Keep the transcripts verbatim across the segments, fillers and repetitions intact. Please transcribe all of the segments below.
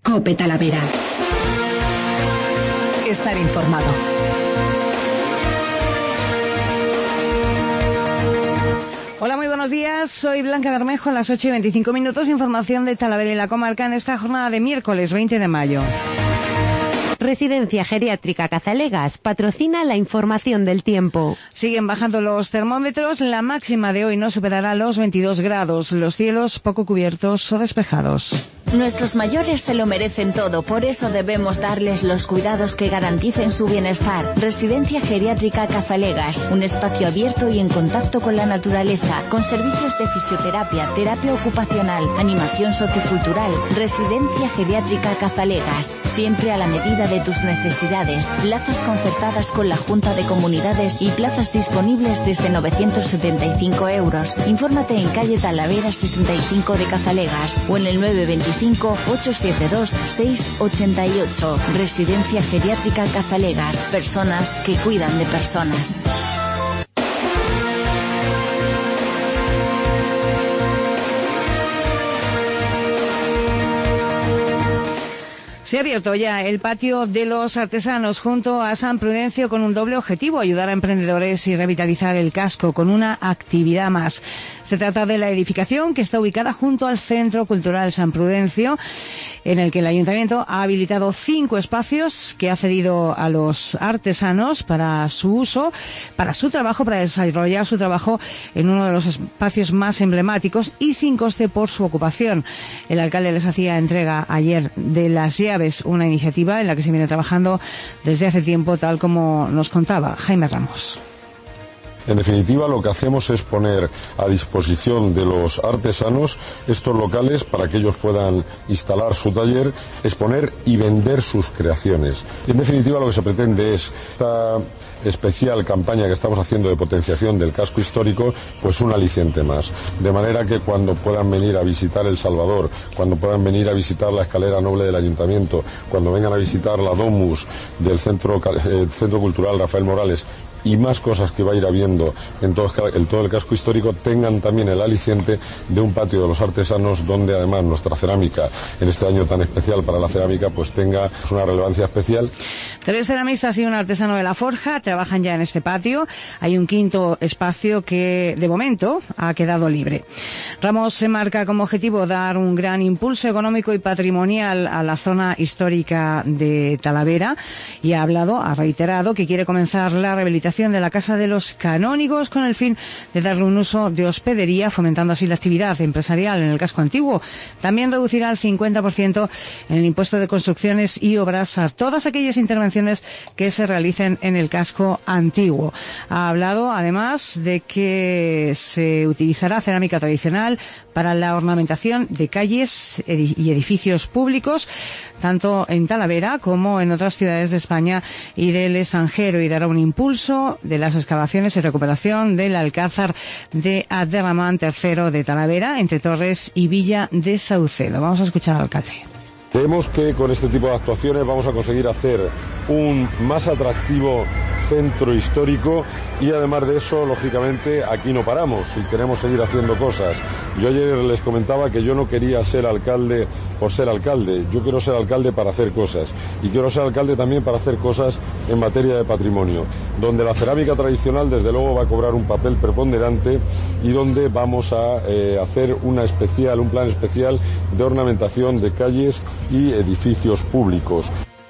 COPE Talavera. Estar informado. Hola, muy buenos días. Soy Blanca Bermejo, a las ocho y veinticinco minutos. Información de Talavera y la comarca en esta jornada de miércoles veinte de mayo. Residencia Geriátrica Cazalegas patrocina la información del tiempo. Siguen bajando los termómetros. La máxima de hoy no superará los veintidós grados. Los cielos poco cubiertos o despejados. Nuestros mayores se lo merecen todo, por eso debemos darles los cuidados que garanticen su bienestar. Residencia Geriátrica Cazalegas, un espacio abierto y en contacto con la naturaleza, con servicios de fisioterapia, terapia ocupacional, animación sociocultural. Residencia Geriátrica Cazalegas, siempre a la medida de tus necesidades. Plazas concertadas con la Junta de Comunidades y plazas disponibles desde novecientos setenta y cinco euros. Infórmate en calle Talavera sesenta y cinco de Cazalegas o en el nueve veinticinco ocho siete dos seis ocho ocho. Residencia Geriátrica Cazalegas. Personas que cuidan de personas. Se ha abierto ya el patio de los artesanos junto a San Prudencio con un doble objetivo: ayudar a emprendedores y revitalizar el casco con una actividad más. Se trata de la edificación que está ubicada junto al Centro Cultural San Prudencio, en el que el Ayuntamiento ha habilitado cinco espacios que ha cedido a los artesanos para su uso, para su trabajo, para desarrollar su trabajo en uno de los espacios más emblemáticos y sin coste por su ocupación. El alcalde les hacía entrega ayer de las llaves, una iniciativa en la que se viene trabajando desde hace tiempo, tal como nos contaba Jaime Ramos. En definitiva, lo que hacemos es poner a disposición de los artesanos estos locales para que ellos puedan instalar su taller, exponer y vender sus creaciones. Y en definitiva, lo que se pretende es esta especial campaña que estamos haciendo de potenciación del casco histórico, pues un aliciente más. De manera que cuando puedan venir a visitar El Salvador, cuando puedan venir a visitar la escalera noble del Ayuntamiento, cuando vengan a visitar la Domus del Centro, eh, Centro Cultural Rafael Morales, y más cosas que va a ir habiendo en todo, en todo el casco histórico, tengan también el aliciente de un patio de los artesanos donde además nuestra cerámica, en este año tan especial para la cerámica, pues tenga una relevancia especial. Tres ceramistas y un artesano de la forja trabajan ya en este patio. Hay un quinto espacio que de momento ha quedado libre. Ramos se marca como objetivo dar un gran impulso económico y patrimonial a la zona histórica de Talavera y ha hablado, ha reiterado que quiere comenzar la rehabilitación de la Casa de los Canónigos con el fin de darle un uso de hospedería, fomentando así la actividad empresarial en el casco antiguo. También reducirá al cincuenta por ciento en el impuesto de construcciones y obras a todas aquellas intervenciones que se realicen en el casco antiguo. Ha hablado además de que se utilizará cerámica tradicional para la ornamentación de calles y edificios públicos, tanto en Talavera como en otras ciudades de España y del extranjero, y dará un impulso de las excavaciones y recuperación del Alcázar de Aderramán tercero de Talavera, entre Torres y Villa de Saucedo. Vamos a escuchar al alcalde. Creemos que con este tipo de actuaciones vamos a conseguir hacer un más atractivo centro histórico y además de eso, lógicamente, aquí no paramos y queremos seguir haciendo cosas. Yo ayer les comentaba que yo no quería ser alcalde por ser alcalde, yo quiero ser alcalde para hacer cosas y quiero ser alcalde también para hacer cosas en materia de patrimonio, donde la cerámica tradicional desde luego va a cobrar un papel preponderante y donde vamos a eh, hacer una especial, un plan especial de ornamentación de calles y edificios públicos.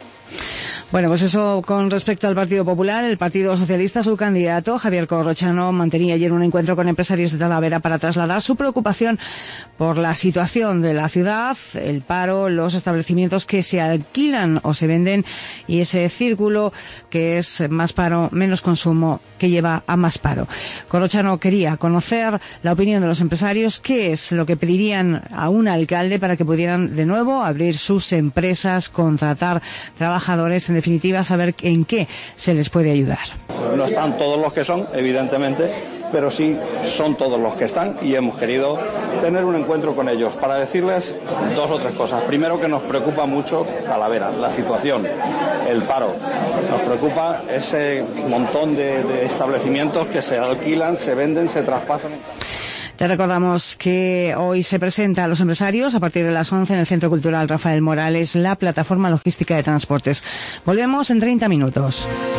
Bueno, pues eso con respecto al Partido Popular. El Partido Socialista, su candidato, Javier Corrochano, mantenía ayer un encuentro con empresarios de Talavera para trasladar su preocupación por la situación de la ciudad, el paro, los establecimientos que se alquilan o se venden y ese círculo que es más paro, menos consumo, que lleva a más paro. Corrochano quería conocer la opinión de los empresarios, qué es lo que pedirían a un alcalde para que pudieran de nuevo abrir sus empresas, contratar trabajadores, en definitiva, saber en qué se les puede ayudar. No están todos los que son, evidentemente, pero sí son todos los que están y hemos querido tener un encuentro con ellos para decirles dos o tres cosas. Primero, que nos preocupa mucho Talavera, la situación, el paro. Nos preocupa ese montón de, de establecimientos que se alquilan, se venden, se traspasan. Te recordamos que hoy se presenta a los empresarios a partir de las once en el Centro Cultural Rafael Morales la plataforma logística de transportes. Volvemos en treinta minutos.